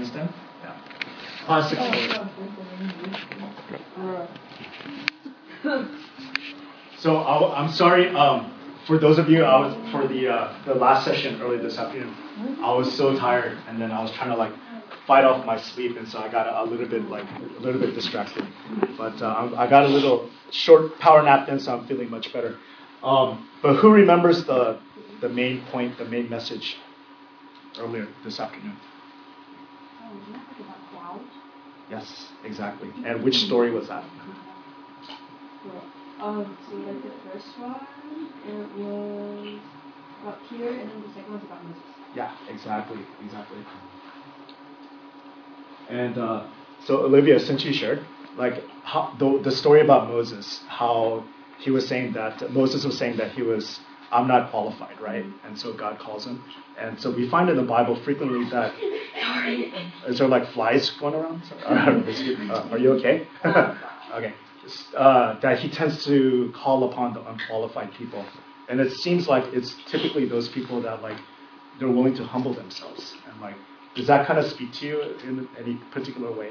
Lion's Den? Yeah. Classic story. So I'm sorry for those of you for the last session early this afternoon. I was so tired, and then I was trying to fight off my sleep, and so I got a little bit distracted. But I got a little short power nap in, so I'm feeling much better. But who remembers the main point, the main message earlier this afternoon? Yes, exactly. And which story was that? So the first one, it was about Peter, and then the second was about Moses. Yeah, exactly. And so Olivia, since you shared, how, the story about Moses, how he was saying that Moses was saying that I'm not qualified, right? And so God calls him. And so we find in the Bible frequently that... Sorry. Is there flies going around? Are you okay? Okay. That he tends to call upon the unqualified people. And it seems like it's typically those people that they're willing to humble themselves. And does that kind of speak to you in any particular way?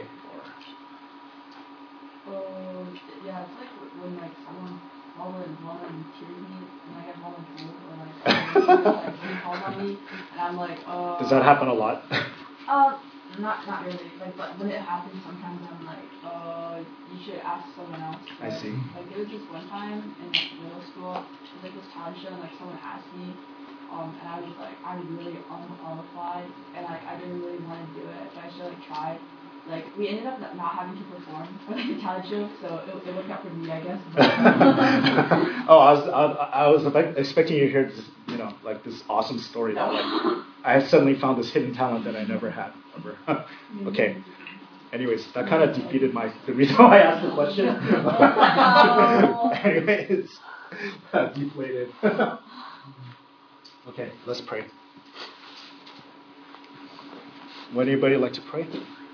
Yeah, it's when someone volunteers me and I get volunteered, or he calls on me and I'm Does that happen a lot? Not really. But when it happens, sometimes I'm you should ask someone else. I see. There was this one time in middle school, it was this talent show, and someone asked me, and I was I'm really unqualified, and I didn't really want to do it, but I still tried. We ended up not having to perform for the talent show, so it worked out for me, I guess. Oh, I was expecting you to hear this, this awesome story that I suddenly found this hidden talent that I never had ever. Okay. Anyways, that kind of defeated the reason why I asked the question. Anyways, deflated. Okay, let's pray. Would anybody like to pray?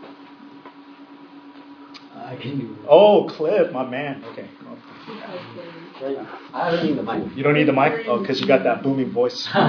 I can do it. Oh, Cliff, my man. Okay. I don't need the mic. You don't need the mic? Oh, because you got that booming voice. All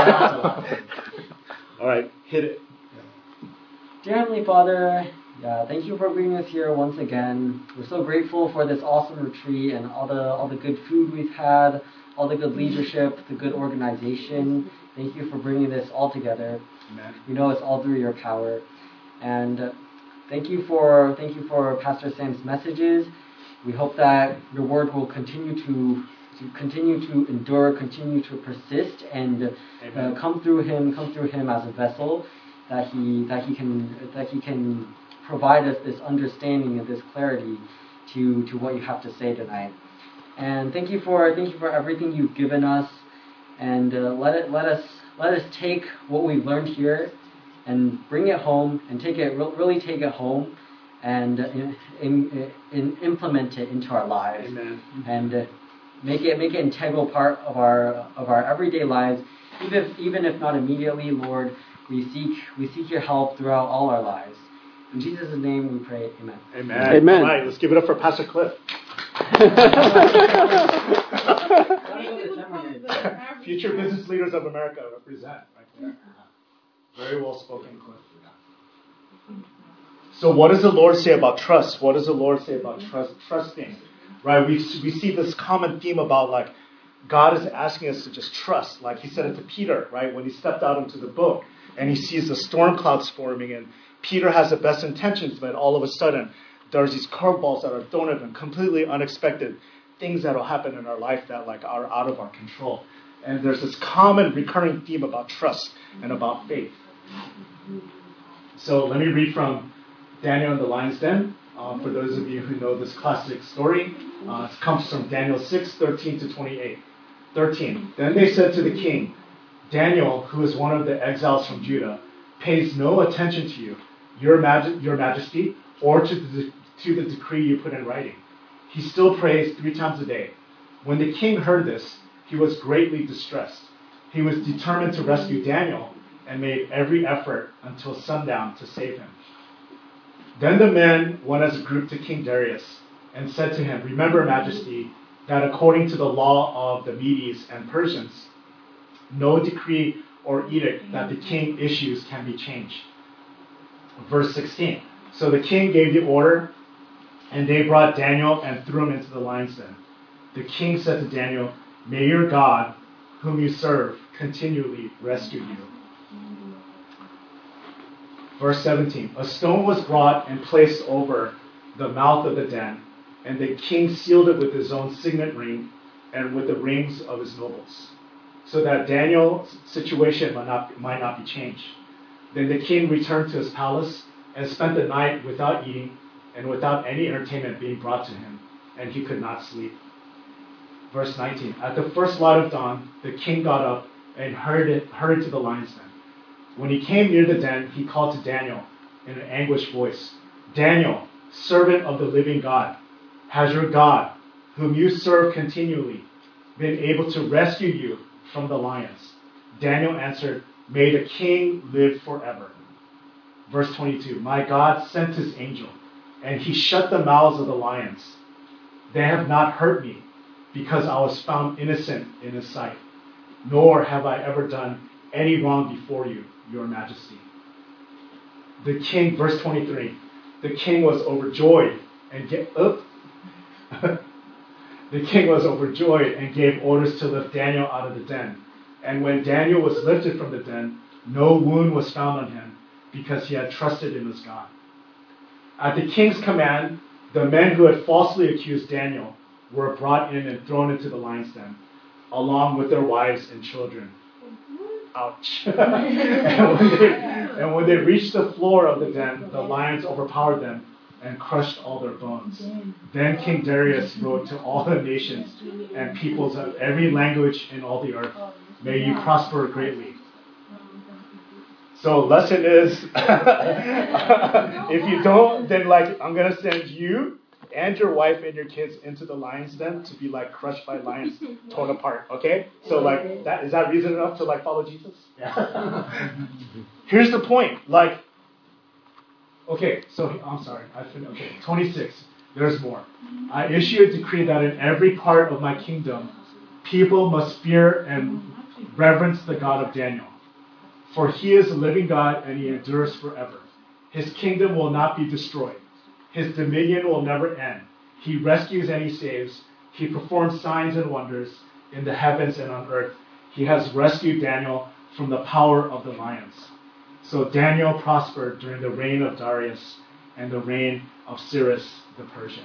right, hit it. Dear Heavenly Father, thank you for bringing us here once again. We're so grateful for this awesome retreat and all the good food we've had, all the good leadership, the good organization. Thank you for bringing this all together. Amen. We know it's all through your power. And thank you for Pastor Sam's messages. We hope that your word will continue to endure, continue to persist, and come through him as a vessel, that he can provide us this understanding and this clarity to what you have to say tonight. And thank you for everything you've given us, and let us take what we've learned here and bring it home and really take it home and implement it into our lives. Amen. And make it an integral part of our everyday lives, even if not immediately, Lord. We seek your help throughout all our lives. In Jesus' name we pray, amen. Amen. Amen. All right, let's give it up for Pastor Cliff. Future business leaders of America represent right there. Very well spoken, Cliff. So what does the Lord say about trust? What does the Lord say about trusting? Right? We see this common theme about God is asking us to just trust. Like he said it to Peter, right? When he stepped out into the boat and he sees the storm clouds forming, and Peter has the best intentions, but all of a sudden there's these curveballs that are thrown at him, completely unexpected things that will happen in our life that are out of our control. And there's this common recurring theme about trust and about faith. So let me read from Daniel in the Lion's Den. For those of you who know this classic story, it comes from Daniel 6, 13 to 28. 13. Then they said to the king, Daniel, who is one of the exiles from Judah, pays no attention to you, your majesty, or to the decree you put in writing. He still prays 3 times a day. When the king heard this, he was greatly distressed. He was determined to rescue Daniel and made every effort until sundown to save him. Then the men went as a group to King Darius and said to him, Remember, Majesty, that according to the law of the Medes and Persians, no decree or edict that the king issues can be changed. Verse 16. So the king gave the order, and they brought Daniel and threw him into the lion's den. The king said to Daniel, "May your God, whom you serve, continually rescue you." Verse 17. A stone was brought and placed over the mouth of the den, and the king sealed it with his own signet ring and with the rings of his nobles, so that Daniel's situation might not be changed. Then the king returned to his palace and spent the night without eating and without any entertainment being brought to him, and he could not sleep. Verse 19. At the first light of dawn, the king got up and hurried to the lion's den. When he came near the den, he called to Daniel in an anguished voice, "Daniel, servant of the living God, has your God, whom you serve continually, been able to rescue you from the lions?" Daniel answered, "May the king live forever." Verse 22. My God sent his angel, and he shut the mouths of the lions. They have not hurt me, because I was found innocent in his sight, nor have I ever done any wrong before you, your majesty. The king, verse 23, the king was overjoyed and the king was overjoyed and gave orders to lift Daniel out of the den. And when Daniel was lifted from the den, no wound was found on him, because he had trusted in his God. At the king's command, the men who had falsely accused Daniel were brought in and thrown into the lion's den, along with their wives and children. Ouch. and when they reached the floor of the den, the lions overpowered them and crushed all their bones. Then King Darius wrote to all the nations and peoples of every language in all the earth, "May you prosper greatly." So lesson is, if you don't, then I'm going to send you and your wife and your kids into the lion's den to be crushed by lions, torn apart. Okay? So that is that reason enough to follow Jesus? Yeah. Here's the point. Okay, so I'm sorry. Okay, 26. There's more. I issue a decree that in every part of my kingdom, people must fear and reverence the God of Daniel. For he is a living God and he endures forever. His kingdom will not be destroyed. His dominion will never end. He rescues and he saves. He performs signs and wonders in the heavens and on earth. He has rescued Daniel from the power of the lions. So Daniel prospered during the reign of Darius and the reign of Cyrus the Persian.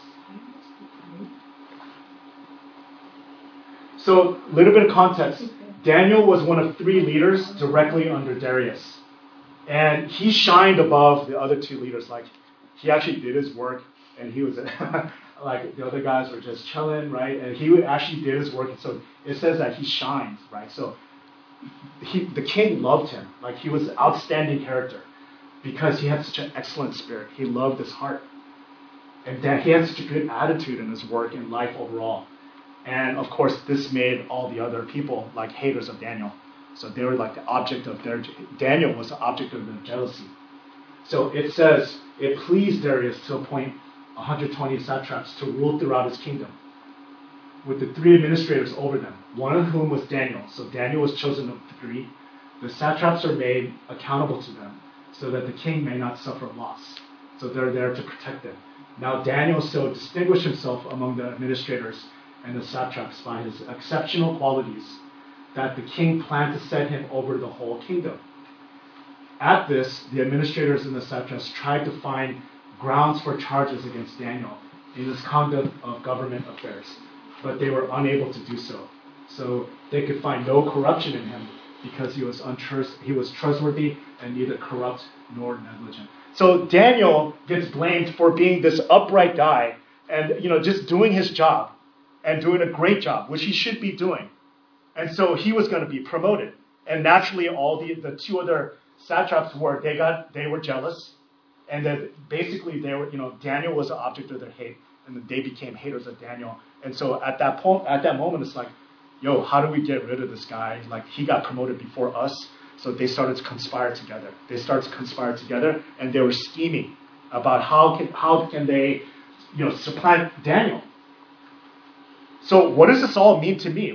So, a little bit of context. Daniel was one of 3 leaders directly under Darius. And he shined above the other 2 leaders. He actually did his work, and he was the other guys were just chilling, right? And he actually did his work, and so it says that he shined, right? So the king loved him. He was an outstanding character because he had such an excellent spirit. He loved his heart. And that he had such a good attitude in his work and life overall. And of course, this made all the other people haters of Daniel. So they were the object of Daniel was the object of their jealousy. So it says, it pleased Darius to appoint 120 satraps to rule throughout his kingdom, with the 3 administrators over them, one of whom was Daniel. So Daniel was chosen of the 3. The satraps are made accountable to them, so that the king may not suffer loss. So they're there to protect them. Now Daniel so distinguished himself among the administrators and the satraps by his exceptional qualities that the king planned to set him over the whole kingdom. At this, the administrators and the satraps tried to find grounds for charges against Daniel in his conduct of government affairs, but they were unable to do so. So they could find no corruption in him because he was trustworthy and neither corrupt nor negligent. So Daniel gets blamed for being this upright guy and just doing his job and doing a great job, which he should be doing. And so he was going to be promoted. And naturally, all the 2 other satraps they were jealous, and then basically Daniel was the object of their hate, and then they became haters of Daniel. And so at that moment, it's how do we get rid of this guy? He got promoted before us. So they started to conspire together. And they were scheming about how can they, supplant Daniel. So what does this all mean to me?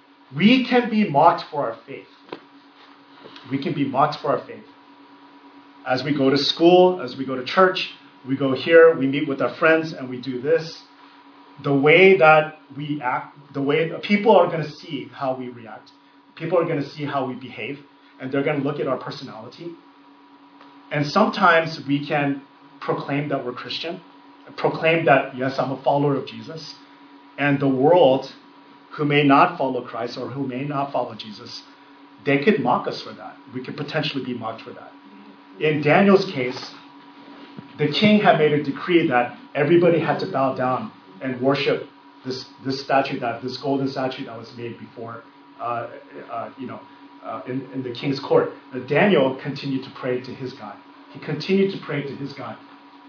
We can be mocked for our faith. as we go to school, as we go to church, we go here, we meet with our friends, and we do this. The way that we act, the way people are going to see how we react. People are going to see how we behave, and they're going to look at our personality. And sometimes we can proclaim that we're Christian, proclaim that, yes, I'm a follower of Jesus. And the world, who may not follow Christ or who may not follow Jesus, they could mock us for that. We could potentially be mocked for that. In Daniel's case, the king had made a decree that everybody had to bow down and worship this statue, this golden statue that was made before, in the king's court. Daniel continued to pray to his God. He continued to pray to his God.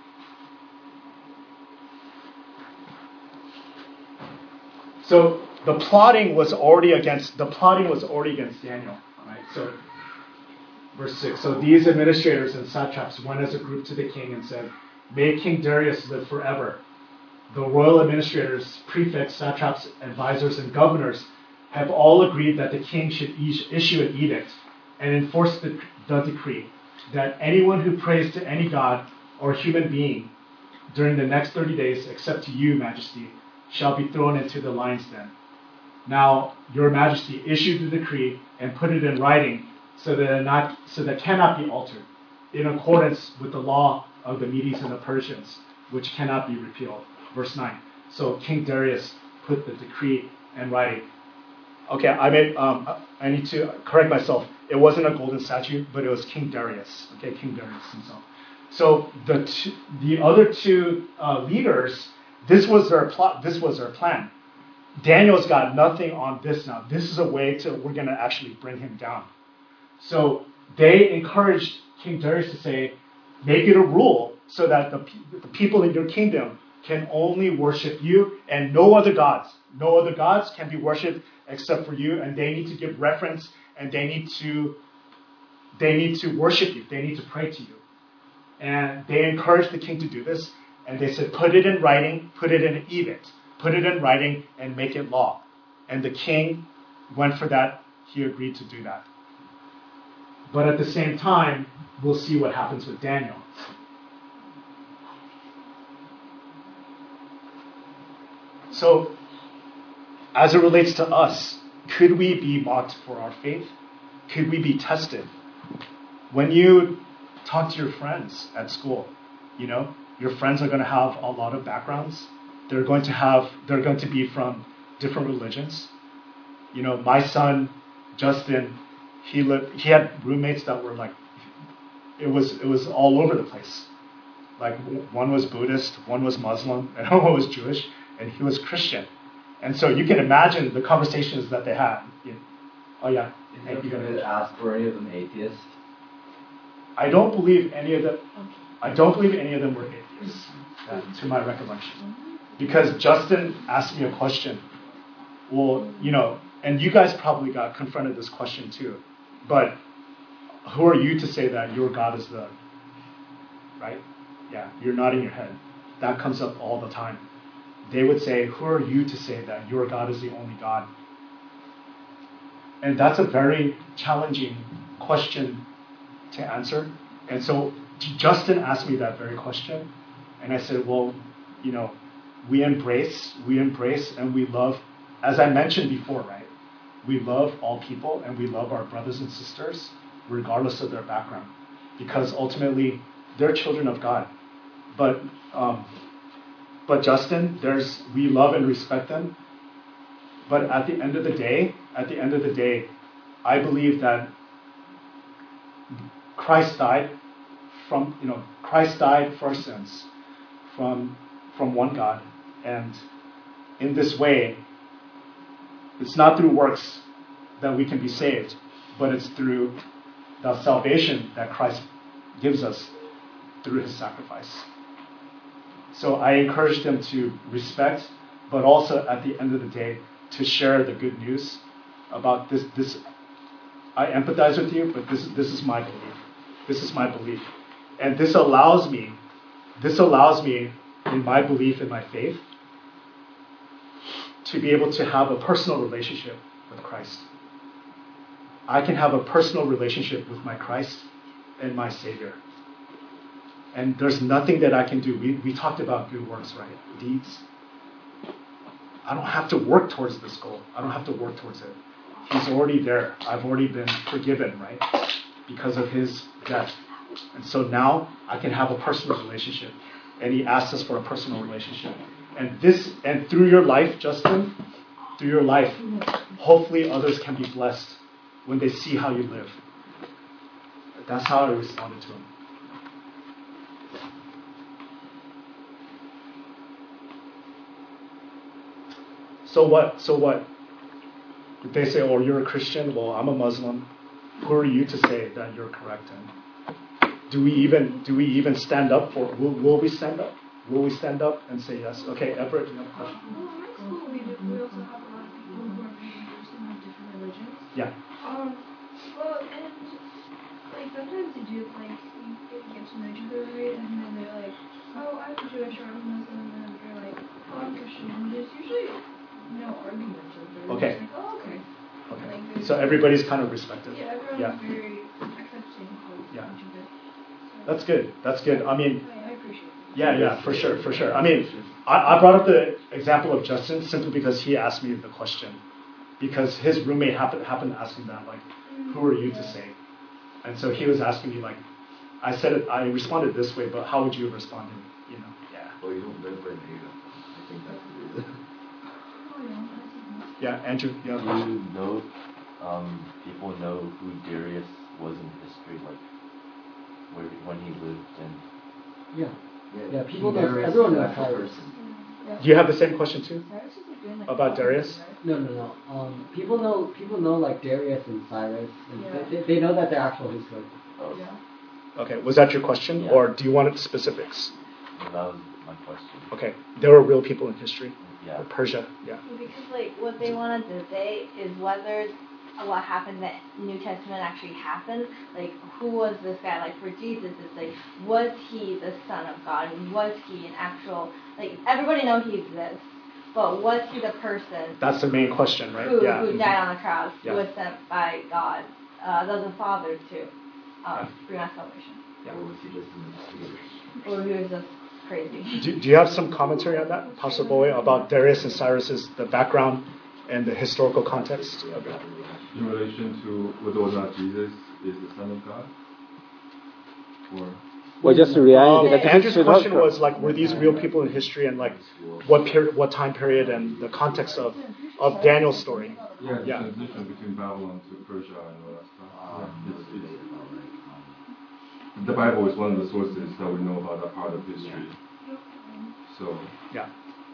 So the plotting was already against Daniel, right? So verse 6. So these administrators and satraps went as a group to the king and said, "May King Darius live forever. The royal administrators, prefects, satraps, advisors, and governors have all agreed that the king should issue an edict and enforce the decree that anyone who prays to any god or human being during the next 30 days, except to you, Majesty, shall be thrown into the lion's den. Now, your Majesty, issue the decree and put it in writing so that cannot be altered, in accordance with the law of the Medes and the Persians, which cannot be repealed." Verse 9. So King Darius put the decree in writing. Okay, I need to correct myself. It wasn't a golden statue, but it was King Darius. Okay, King Darius himself. So the other two leaders, this was their plot. This was their plan. Daniel's got nothing on this now. This is a way we're going to actually bring him down. So they encouraged King Darius to say, make it a rule so that the people in your kingdom can only worship you and no other gods. No other gods can be worshipped except for you, and they need to give reference, and they need to worship you. They need to pray to you. And they encouraged the king to do this, and they said, put it in writing, put it in an edict, put it in writing, and make it law. And the king went for that. He agreed to do that. But at the same time, we'll see what happens with Daniel. So, as it relates to us, could we be mocked for our faith? Could we be tested? When you talk to your friends at school, your friends are going to have a lot of backgrounds. They're going to be from different religions. My son, Justin, he had roommates that were like, it was all over the place. Like one was Buddhist, one was Muslim, and one was Jewish, and he was Christian. And so you can imagine the conversations that they had. Oh yeah. Is it okay to ask, were any of them atheists? I don't believe any of them were atheists, to my recollection. Because Justin asked me a question. Well, and you guys probably got confronted this question too. But who are you to say that your God is the, right? Yeah, you're nodding your head. That comes up all the time. They would say, who are you to say that your God is the only God? And that's a very challenging question to answer. And so Justin asked me that very question. And I said, well, we embrace and we love, as I mentioned before, right? We love all people and we love our brothers and sisters regardless of their background. Because ultimately, they're children of God. But Justin, we love and respect them. But at the end of the day, I believe that Christ died for our sins from one God. And in this way, it's not through works that we can be saved, but it's through the salvation that Christ gives us through his sacrifice. So I encourage them to respect, but also at the end of the day, to share the good news about this. I empathize with you, but this is my belief. This is my belief. And this allows me, in my belief, in my faith, to be able to have a personal relationship with Christ. I can have a personal relationship with my Christ and my Savior. And there's nothing that I can do. We talked about good works, right? Deeds. I don't have to work towards this goal. I don't have to work towards it. He's already there. I've already been forgiven, right? Because of his death. And so now I can have a personal relationship. And he asks us for a personal relationship. And through your life, Justin, through your life, hopefully others can be blessed when they see how you live. That's how I responded to him. So what? If they say, oh, you're a Christian, well, I'm a Muslim. Who are you to say that you're correct? And do we even stand up for? Will we stand up? Will we stand up and say yes? Okay, Everett, you have a question? Well, in my school, we also have a lot of people who are very diverse and have different religions. Yeah. Well, and like sometimes you do like you get to know each other, right? And then they're like, oh, I'm Jewish or I'm Muslim, and then they're like, oh, I'm Christian. And there's usually no argument. Okay. Just like, oh, okay. Okay. Like, So everybody's kind of respected. yeah, everyone's Yeah. very accepting of Yeah. each other. That's good. That's good. I mean, I appreciate it. yeah, for sure. I mean, I brought up the example of Justin simply because he asked me the question. Because his roommate happened to ask him that, like, who are you to say? And so he was asking me, like, I responded this way, but how would you have responded? You know? Yeah. Well, you don't live in Asia. I think that's the reason. Yeah, Andrew, you have a Do question? you know, people know who Darius was in history, like, when he lived and... Yeah, people know, everyone knows Cyrus. Do you have the same question too? Cyrus is doing, like, About Darius? right? No. People know like Darius and Cyrus. And Yeah. they know that they're actual historical. Oh, Yeah. Okay, was that your question? Yeah. Or do you want specifics? well, that was my question. Okay, there were real people in history. Yeah. Persia, yeah. Because like what they want to debate is whether what happened in the New Testament actually happened. Like who was this guy? Like for Jesus, it's like was he the Son of God? Was he an actual like everybody know he exists, but was he the person That's the main question, right? who Yeah. died on the cross, Yeah. who was sent by God, the Father to bring us salvation, Yeah. Or was he just in the or he was just crazy? Do you have some commentary on that, Pastor Boy, about Darius and Cyrus's the background and the historical context of it? In relation to whether or not Jesus is the Son of God? Or Well, just the reality that Andrew's it's question historical. was like, were these real people in history, and like what time period, and the context of Daniel's story? yeah, the Yeah. transition between Babylon to Persia and all that stuff. The Bible is one of the sources that we know about that part of history. So, Yeah.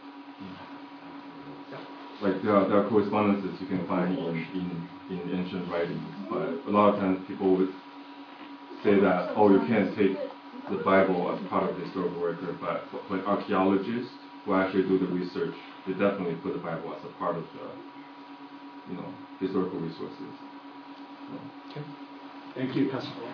like there are correspondences you can find in ancient writings, but a lot of times people would say that, oh, you can't take the Bible as part of the historical record, but archaeologists who actually do the research, they definitely put the Bible as a part of the, historical resources. So. Thank you, Pastor Boy.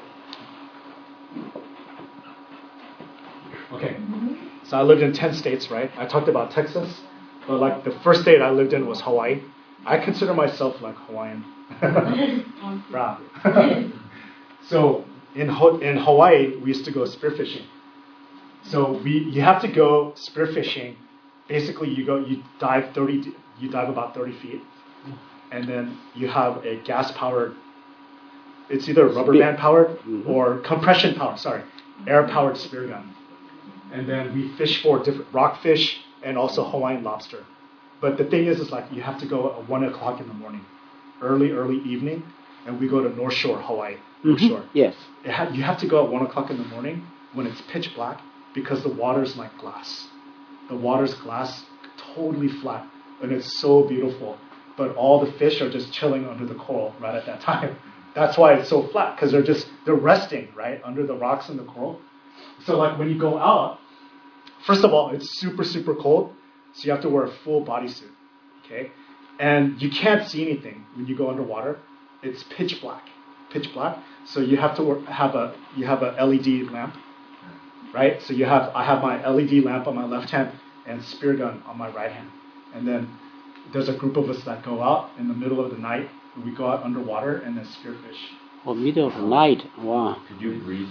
Okay, so I lived in 10 states, right? I talked about Texas, but like the first state I lived in was Hawaii. I consider myself like Hawaiian. Proud. So in Hawaii, we used to go spearfishing. So you have to go spearfishing. Basically, you dive about 30 feet, and then you have a gas-powered. It's either rubber band powered or compression powered. Sorry, air powered spear gun. And then we fish for different rockfish and also Hawaiian lobster. But the thing is like you have to go at 1 o'clock in the morning, early evening, and we go to North Shore, Hawaii. North Shore. Yes. You have to go at 1 o'clock in the morning when it's pitch black because the water's like glass. The water's glass, totally flat, and it's so beautiful. But all the fish are just chilling under the coral right at that time. That's why it's so flat, because they're resting, right, under the rocks and the coral. So like when you go out, first of all, it's super, super cold, so you have to wear a full bodysuit, okay? And you can't see anything when you go underwater. It's pitch black. So you have to have a LED lamp, right? So I have my LED lamp on my left hand and spear gun on my right hand. And then there's a group of us that go out in the middle of the night. We go out underwater and then spearfish. Or middle of the night. Wow. Could you breathe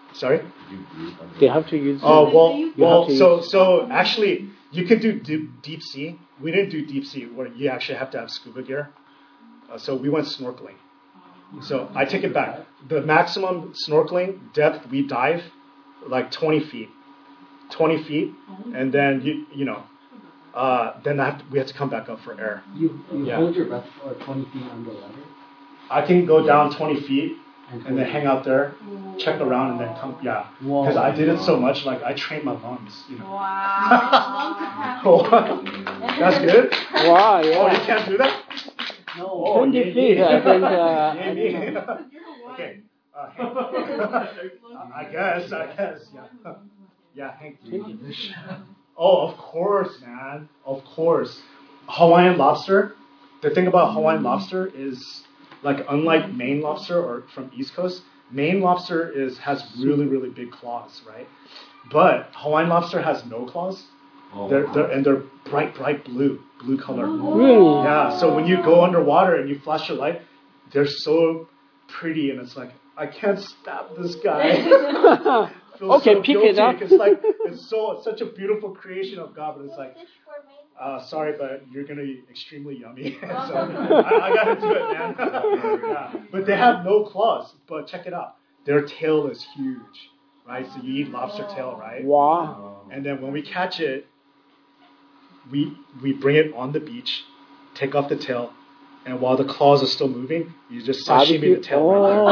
Sorry? You breathe under They have to use. Oh well. have to So actually, you can do deep sea. We didn't do deep sea where you actually have to have scuba gear. So we went snorkeling. So I take it back. The maximum snorkeling depth we dive like 20 feet. 20 feet, and then then we have to come back up for air. You Yeah. hold your breath for 20 feet under water. I can go down 20 feet and then hold hang out there, check around, and then come. Yeah, Whoa. because I did it so much, like I trained my lungs. Wow. That's good. Wow, Oh, you yeah. can't do that. No. Oh, 20 yeah, feet, yeah. I think. Yeah, yeah. Okay. I guess. Yeah. Yeah, Hank. Oh, of course, man. Of course. Hawaiian lobster. The thing about Hawaiian lobster is, like, unlike Maine lobster or from East Coast, Maine lobster has really, really big claws, right? But Hawaiian lobster has no claws. They're bright blue color. Really? Yeah. So when you go underwater and you flash your light, they're so pretty, and it's like, I can't stab this guy. Feel Okay, so pick guilty. it up. It's like it's such a beautiful creation of God, but it's like, sorry, but you're gonna be extremely yummy. So I gotta do it, man. Yeah. But they have no claws. But check it out, their tail is huge, right? So you eat lobster tail, right? Wow. And then when we catch it, we bring it on the beach, take off the tail, and while the claws are still moving, you just sashimi the tail.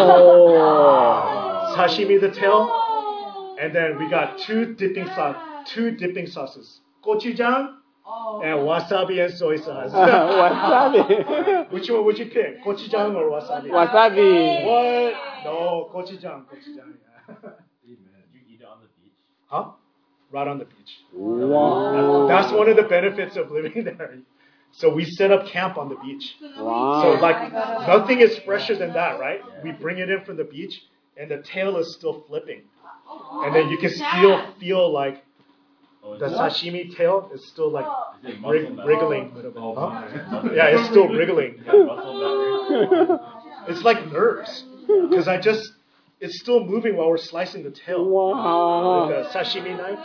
Oh. Sashimi the tail. And then we got two dipping sauces, gochujang and wasabi and soy sauce. Wasabi. Which one would you pick, gochujang or wasabi? Wasabi. What? No, gochujang. Yeah. Did you eat it on the beach? Huh? Right on the beach. Wow. That's one of the benefits of living there. So we set up camp on the beach. Wow. So like nothing is fresher than that, right? We bring it in from the beach, and the tail is still flipping. And then you can still feel like the sashimi tail is still like Is it muscle memory? wriggling. Oh, Huh? my. Yeah, it's still wriggling. Yeah, muscle memory. It's like nerves. Because it's still moving while we're slicing the tail. Wow. With a sashimi knife.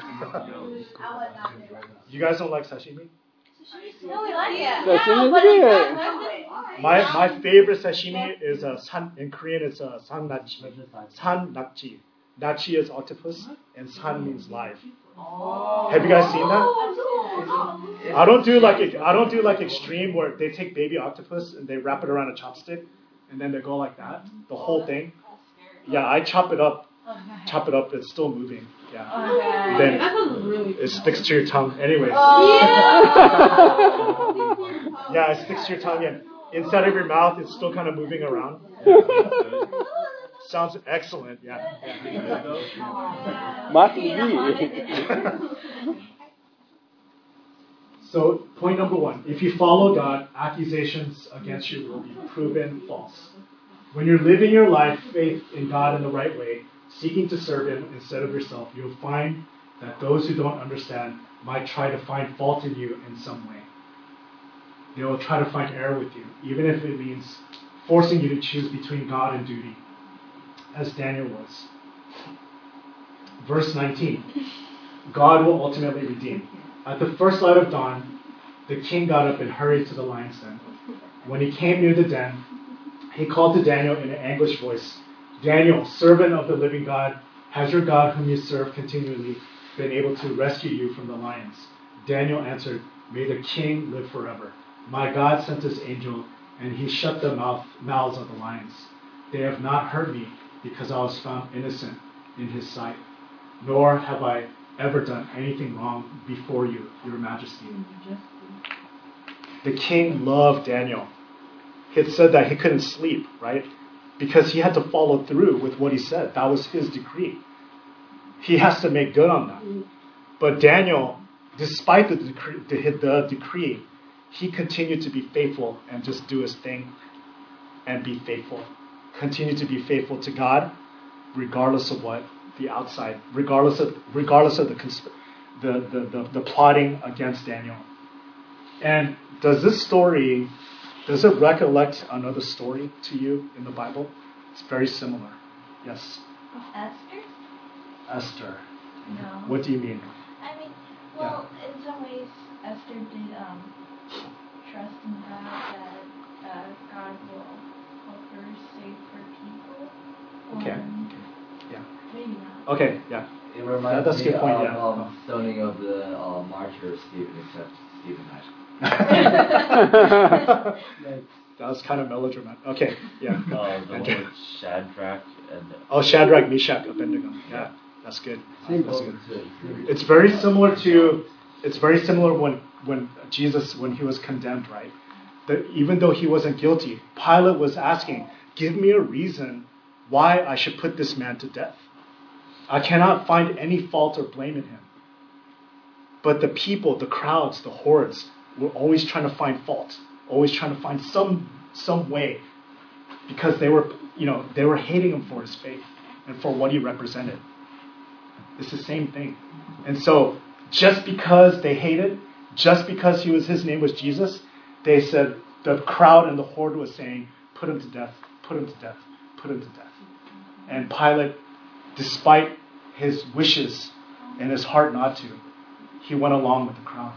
You guys don't like sashimi? No, we like it. Sashimi Yeah, is but good. it's not My favorite sashimi is san. In Korean, it's san nachi. San nachi. Nachi is octopus, and san means live. Have you guys seen that? I don't do like extreme where they take baby octopus and they wrap it around a chopstick, and then they go like that, the whole thing. Yeah, I chop it up. It's still moving. Yeah. Then it sticks to your tongue. Anyways. Yeah, it sticks to your tongue, and inside of your mouth, it's still kind of moving around. Sounds excellent. Yeah. Must be. So, point number one: if you follow God, accusations against you will be proven false. When you're living your life, faith in God in the right way, seeking to serve Him instead of yourself, you'll find that those who don't understand might try to find fault in you in some way. They will try to find error with you, even if it means forcing you to choose between God and duty, as Daniel was. Verse 19. God will ultimately redeem. At the first light of dawn, the king got up and hurried to the lion's den. When he came near the den, he called to Daniel in an anguished voice, "Daniel, servant of the living God, has your God whom you serve continually been able to rescue you from the lions?" Daniel answered, "May the king live forever. My God sent his angel, and he shut the mouths of the lions. They have not hurt me, because I was found innocent in his sight. Nor have I ever done anything wrong before you, your majesty." The king loved Daniel. He had said that he couldn't sleep, right? Because he had to follow through with what he said. That was his decree. He has to make good on that. But Daniel, despite the decree, he continued to be faithful and just do his thing and be faithful. Continue to be faithful to God, regardless of what the outside, regardless of the plotting against Daniel. And does it recollect another story to you in the Bible? It's very similar. Yes. Esther? Esther. No. What do you mean? I mean, well, in some ways, Esther did trust in God that God will help her save her people. Okay. Maybe not. Okay, yeah. It reminds That's a me good point, of yeah. stoning of the martyr Stephen, except Stephen died. That was kind of melodramatic. Okay, yeah. The one with Shadrach and Oh, Shadrach, Meshach, Abednego. Yeah, that's good. Same That's book. good. It's very similar when Jesus, when he was condemned, right? That even though he wasn't guilty, Pilate was asking, give me a reason why I should put this man to death. I cannot find any fault or blame in him. But the people, the crowds, the hordes, were always trying to find fault, always trying to find some way, because they were hating him for his faith and for what he represented. It's the same thing. And so just because they hated, just because his name was Jesus, they said, the crowd and the horde was saying, put him to death, put him to death, put him to death. And Pilate, despite his wishes and his heart not to, he went along with the crowd.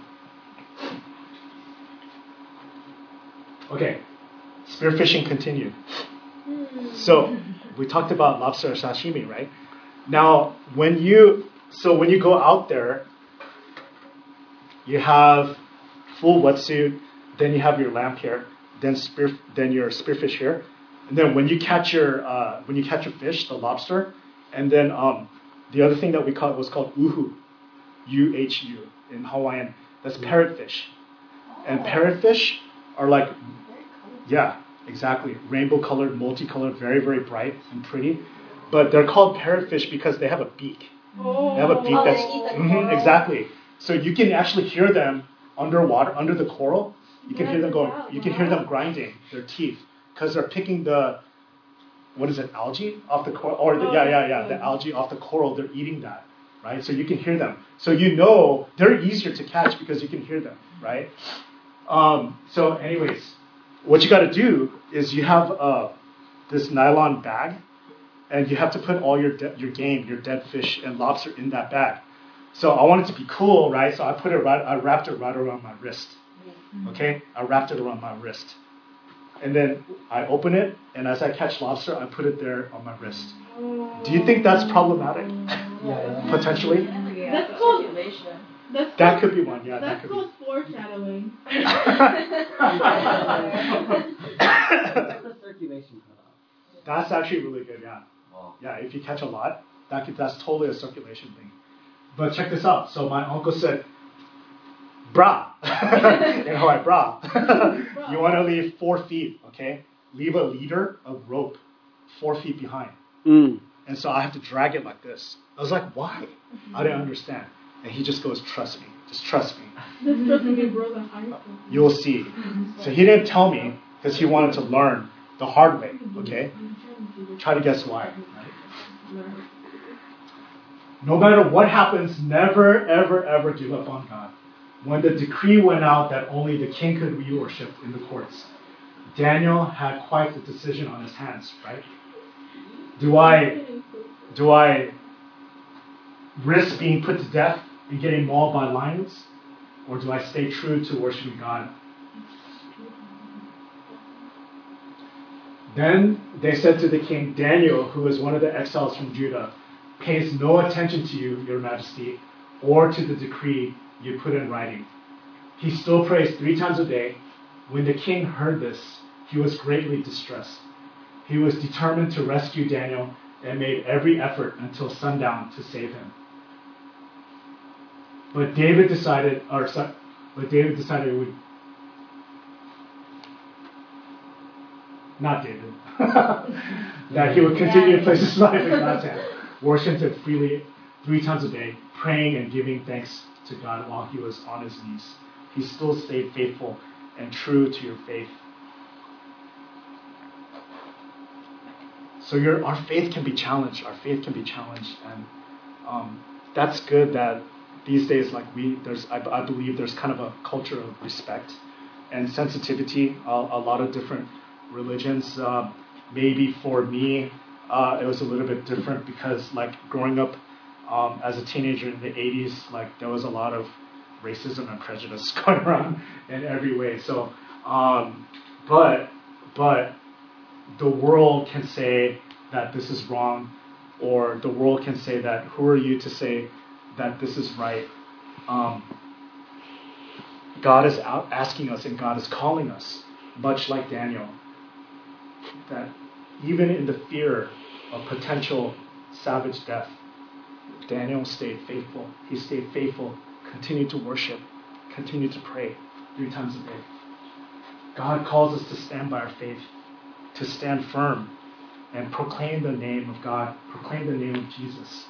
Okay, spearfishing continued. So we talked about lobster sashimi, right? Now, when you go out there, you have full wetsuit, then you have your lamp here, then your spearfish here, and then when you catch your fish, the lobster, and then the other thing that we caught was called uhu, U-H-U in Hawaiian. That's parrotfish, and parrotfish are like, yeah, exactly, rainbow-colored, multicolored, very, very bright and pretty. But they're called parrotfish because they have a beak. They have a beak that's exactly. So you can actually hear them underwater, under the coral. You can hear them going. You can hear them grinding their teeth because they're picking the, what is it, algae off the coral, or the algae off the coral. They're eating that, right? So you can hear them. So you know they're easier to catch because you can hear them, right? So anyways, what you got to do is you have this nylon bag, and you have to put all your game, your dead fish and lobster in that bag. So I want it to be cool, right? So I wrapped it right around my wrist. Okay, I wrapped it around my wrist, and then I open it, and as I catch lobster, I put it there on my wrist. Do you think that's problematic? Yeah. Potentially. That's called circulation. That could be one. Yeah, that That's could be. called foreshadowing. That's a circulation cutoff. That's actually really good. Yeah. Wow. Yeah, if you catch a lot, that's totally a circulation thing. But check this out. So my uncle said, "Bra," in Hawaii, "Bra." You want to leave 4 feet, okay? Leave a leader of rope 4 feet behind. And so I have to drag it like this. I was like, "Why?" I didn't understand. And he just goes, "Trust me. Just trust me. This doesn't get broke on high school. You'll see." So he didn't tell me because he wanted to learn the hard way, okay? Try to guess why. Right? No matter what happens, never, ever, ever give up on God. When the decree went out that only the king could be worshipped in the courts, Daniel had quite the decision on his hands, right? Do I risk being put to death and getting mauled by lions? Or do I stay true to worshiping God? Then they said to the king, Daniel, who is one of the exiles from Judah, pays no attention to you, your majesty, or to the decree you put in writing. He still prays 3 times a day. When the king heard this, he was greatly distressed. He was determined to rescue Daniel and made every effort until sundown to save him. But David decided it would. Not David. That he would continue to place his life in God's hand, worship him freely 3 times a day, praying and giving thanks to God while he was on his knees. He still stayed faithful and true to your faith. So our faith can be challenged. Our faith can be challenged, and that's good. That these days, I believe there's kind of a culture of respect and sensitivity. A lot of different religions. Maybe for me, it was a little bit different because like growing up as a teenager in the 80s, like there was a lot of racism and prejudice going around in every way. So, but the world can say that this is wrong, or the world can say that who are you to say that this is right? God is out asking us, and God is calling us, much like Daniel, that even in the fear of potential savage death, Daniel stayed faithful. He stayed faithful, continued to worship, continued to pray 3 times a day. God calls us to stand by our faith, to stand firm and proclaim the name of God, proclaim the name of Jesus.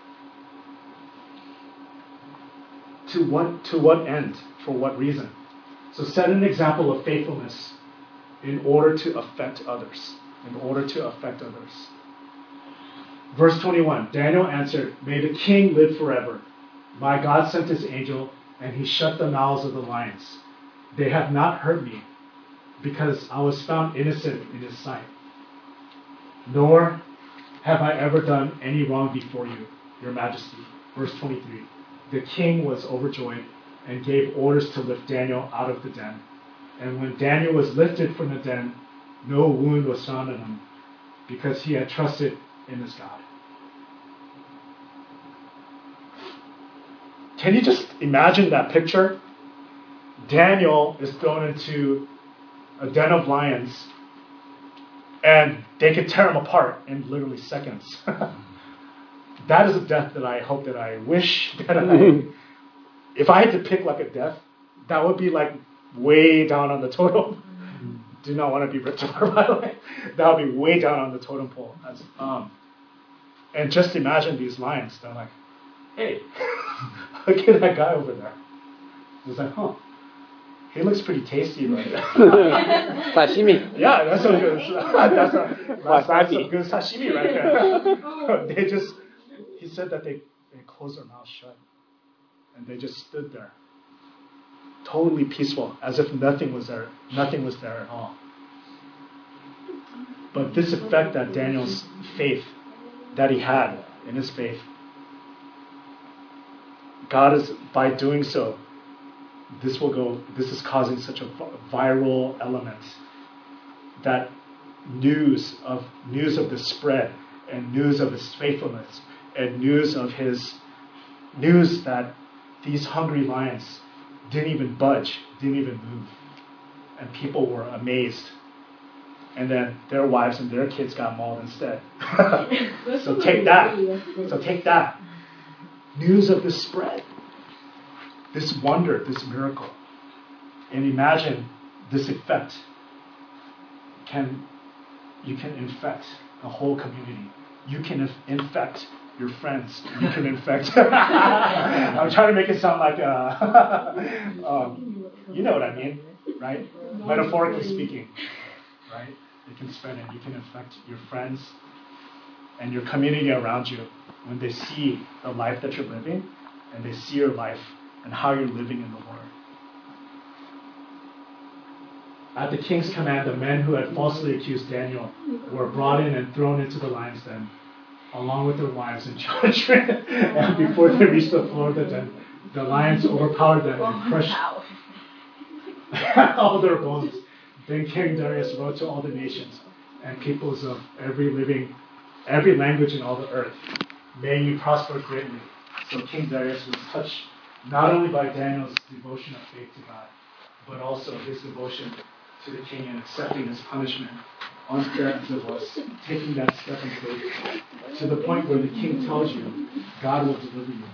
To what end? For what reason? So set an example of faithfulness in order to affect others. In order to affect others. Verse 21, Daniel answered, "May the king live forever. My God sent his angel, and he shut the mouths of the lions. They have not hurt me, because I was found innocent in his sight. Nor have I ever done any wrong before you, your majesty." Verse 23, the king was overjoyed and gave orders to lift Daniel out of the den. And when Daniel was lifted from the den, no wound was found in him, because he had trusted in his God. Can you just imagine that picture? Daniel is thrown into a den of lions, and they could tear him apart in literally seconds. That is a death that I hope that I wish that if I had to pick like a death, that would be like way down on the totem. Do not want to be ripped apart, by the way. That would be way down on the totem pole. And just imagine these lions. They're like, "Hey, look at that guy over there." It's like, "Huh, he looks pretty tasty right now." Sashimi. Yeah, that's some good. That's some good sashimi right there. He said that they closed their mouths shut, and they just stood there, totally peaceful, as if nothing was there at all. But this effect that Daniel's faith, that he had in his faith, God is, by doing so, this is causing such a viral element that news of the spread, and news of his faithfulness, and news that these hungry lions didn't even budge, didn't even move. And people were amazed. And then their wives and their kids got mauled instead. So take that. News of this spread. This wonder, this miracle. And imagine this effect. You can infect a whole community. You can infect your friends. You can infect. I'm trying to make it sound like you know what I mean, right? Metaphorically speaking, right? You can spread it. You can infect your friends and your community around you when they see the life that you're living, and they see your life and how you're living in the Lord. At the king's command, the men who had falsely accused Daniel were brought in and thrown into the lion's den, along with their wives and children. And before they reached the floor of the den, the lions overpowered them and crushed all their bones. Then King Darius wrote to all the nations and peoples of every language in all the earth, "May you prosper greatly." So King Darius was touched not only by Daniel's devotion of faith to God, but also his devotion to the king and accepting his punishment, unfair as it was, taking that step in faith, to the point where the king tells you, God will deliver you.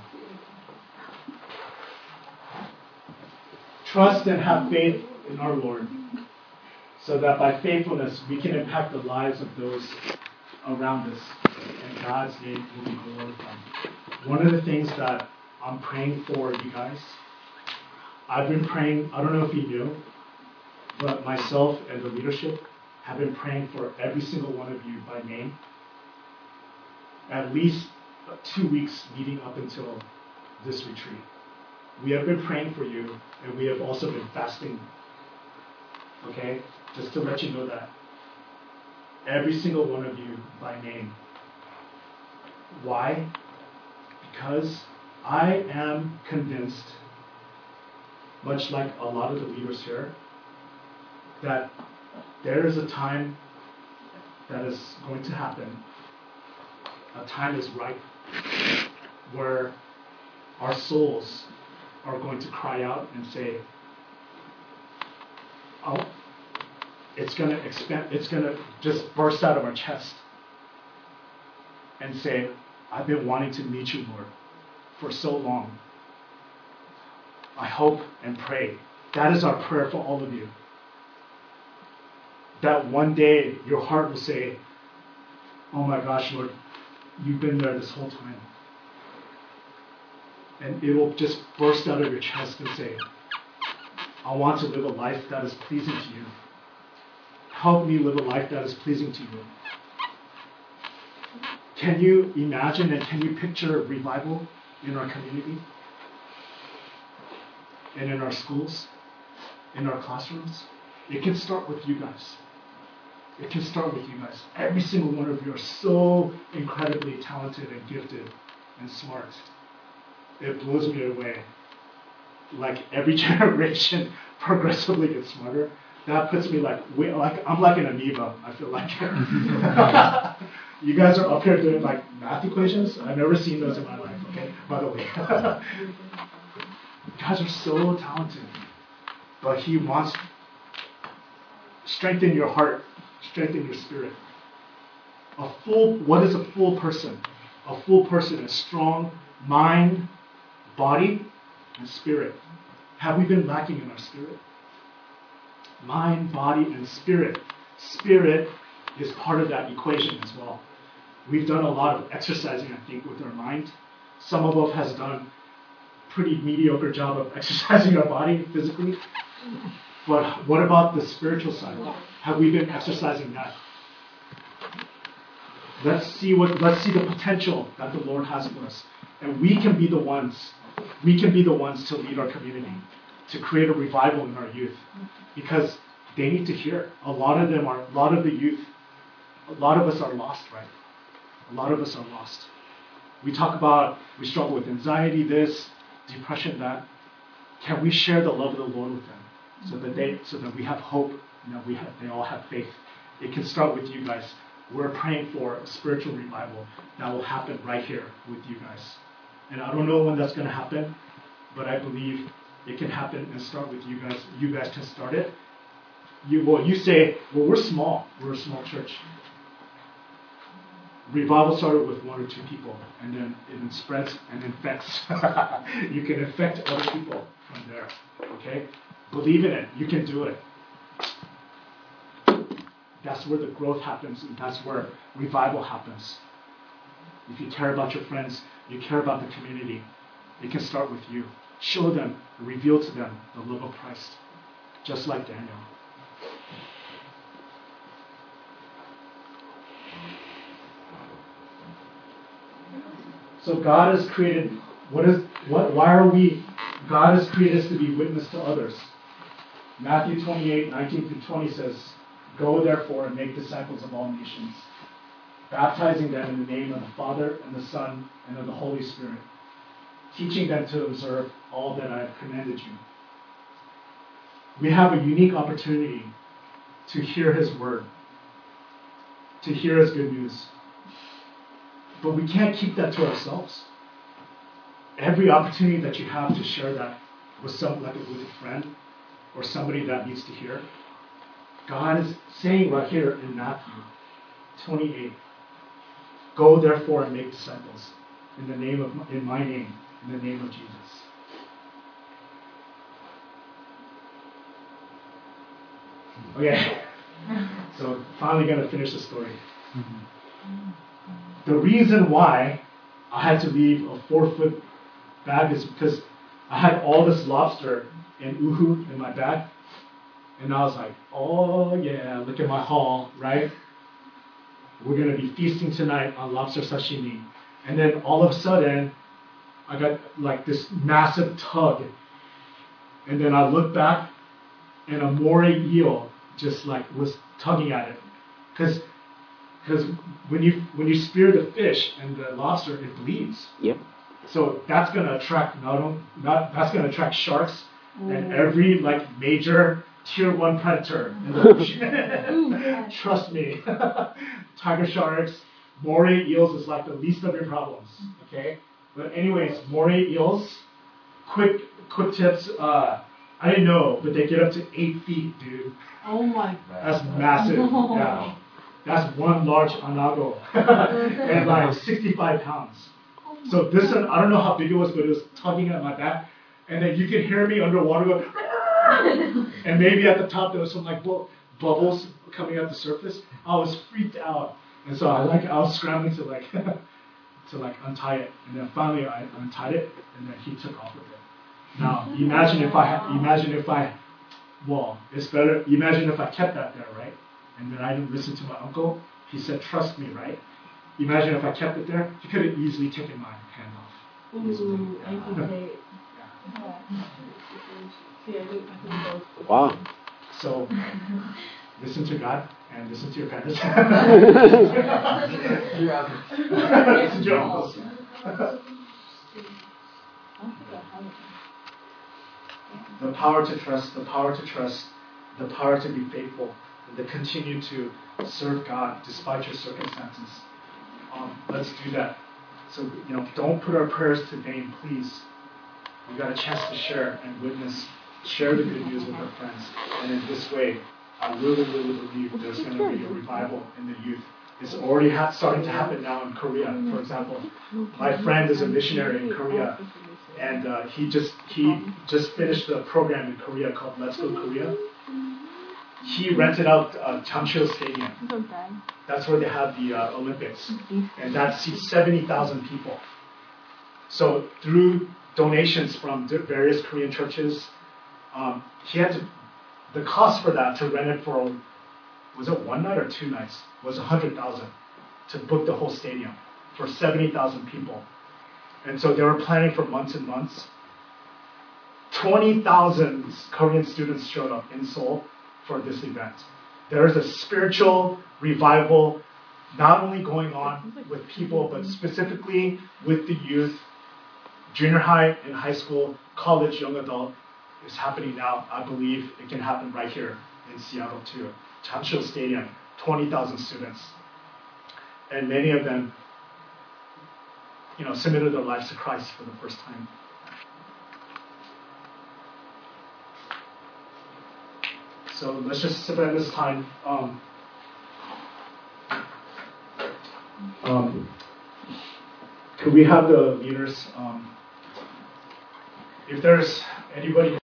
Trust and have faith in our Lord, so that by faithfulness we can impact the lives of those around us, and God's name will be glorified. One of the things that I'm praying for you guys, I've been praying, I don't know if you knew, but myself and the leadership have been praying for every single one of you by name, at least 2 weeks leading up until this retreat. We have been praying for you, and we have also been fasting. Okay? Just to let you know that. every single one of you by name. Why? Because I am convinced, much like a lot of the leaders here, that there is a time that is going to happen. A time is ripe where our souls are going to cry out and say, oh, it's going to expand, it's going to just burst out of our chest and say, I've been wanting to meet you, Lord, for so long. I hope and pray. That is our prayer for all of you. That one day your heart will say, oh my gosh, Lord, you've been there this whole time. And it will just burst out of your chest and say, I want to live a life that is pleasing to you. Help me live a life that is pleasing to you. Can you imagine and can you picture revival in our community? And in our schools? In our classrooms? It can start with you guys. It can start with you guys. Every single one of you are so incredibly talented and gifted and smart. It blows me away. Like every generation progressively gets smarter. That puts me like I'm like an amoeba, I feel like. You guys are up here doing like math equations. I've never seen those in my life, okay? By the way. You guys are so talented. But he wants to strengthen your heart, strengthen your spirit. What is a full person? A full person is strong mind, body, and spirit. Have we been lacking in our spirit? Mind, body, and spirit. Spirit is part of that equation as well. We've done a lot of exercising, I think, with our mind. Some of us has done a pretty mediocre job of exercising our body physically. But what about the spiritual side? Have we been exercising that? Let's see the potential that the Lord has for us. And we can be the ones to lead our community, to create a revival in our youth. Because they need to hear. A lot of the youth, a lot of us are lost, right? A lot of us are lost. We struggle with anxiety, this, depression, that. Can we share the love of the Lord with them so that we have hope and that they all have faith? It can start with you guys. We're praying for a spiritual revival that will happen right here with you guys. And I don't know when that's going to happen, but I believe it can happen and start with you guys. You guys can start it. You say, well, we're small. We're a small church. Revival started with 1 or 2 people, and then it spreads and infects. You can infect other people from there. Okay? Believe in it. You can do it. That's where the growth happens, and that's where revival happens. If you care about your friends, you care about the community, it can start with you. Show them, reveal to them the love of Christ, just like Daniel. So God has created, God has created us to be witness to others. Matthew 28:19-20 says, "Go therefore and make disciples of all nations, baptizing them in the name of the Father and the Son and of the Holy Spirit, teaching them to observe all that I have commanded you." We have a unique opportunity to hear His word, to hear His good news. But we can't keep that to ourselves. Every opportunity that you have to share that with with a friend or somebody that needs to hear, God is saying right here in Matthew 28, "Go therefore and make disciples in my name, in the name of Jesus." Okay, so finally going to finish the story. The reason why I had to leave a 4-foot bag is because I had all this lobster and uhu in my bag. And I was like, oh yeah, look at my haul, right? We're going to be feasting tonight on lobster sashimi. And then all of a sudden, I got like this massive tug. And then I looked back and a moray eel just like was tugging at it. Because Because when you spear the fish and the lobster, it bleeds. Yep. So that's gonna attract that's gonna attract sharks and every like major tier 1 predator in the ocean. Trust me. Tiger sharks, moray eels is like the least of your problems. Okay. But anyways, moray eels. Quick tips. I didn't know, but they get up to 8 feet, dude. Oh my. That's massive. Yeah. That's one large anago and like 65 pounds. So this one, I don't know how big it was, but it was tugging at my back. And then you could hear me underwater go, and maybe at the top there was some like bubbles coming at the surface. I was freaked out. And so I was scrambling to like untie it. And then finally I untied it and then he took off with it. Now imagine if I kept that there, right? And then I didn't listen to my uncle. He said, trust me, right? Imagine if I kept it there, he could have easily taken my hand off. Wow. So, listen to God and listen to your parents. Listen to your uncles. The power to trust, the power to trust, the power to be faithful, and to continue to serve God despite your circumstances. Let's do that. So, don't put our prayers to vain, please. We got a chance to share and witness, share the good news with our friends. And in this way, I really, really believe there's going to be a revival in the youth. It's already starting to happen now in Korea, for example. My friend is a missionary in Korea, and he just finished a program in Korea called Let's Go Korea. He rented out Chanchil Stadium. That's where they have the Olympics, and that seats 70,000 people. So through donations from various Korean churches, the cost for that to rent it for, was it 1 night or 2 nights? Was 100,000 to book the whole stadium for 70,000 people. And so they were planning for months and months. 20,000 Korean students showed up in Seoul for this event. There is a spiritual revival not only going on with people, but specifically with the youth. Junior high and high school, college, young adult is happening now. I believe it can happen right here in Seattle too. Chanchil Stadium, 20,000 students. And many of them, submitted their lives to Christ for the first time. So let's just spend this time. Could we have the leaders? If there's anybody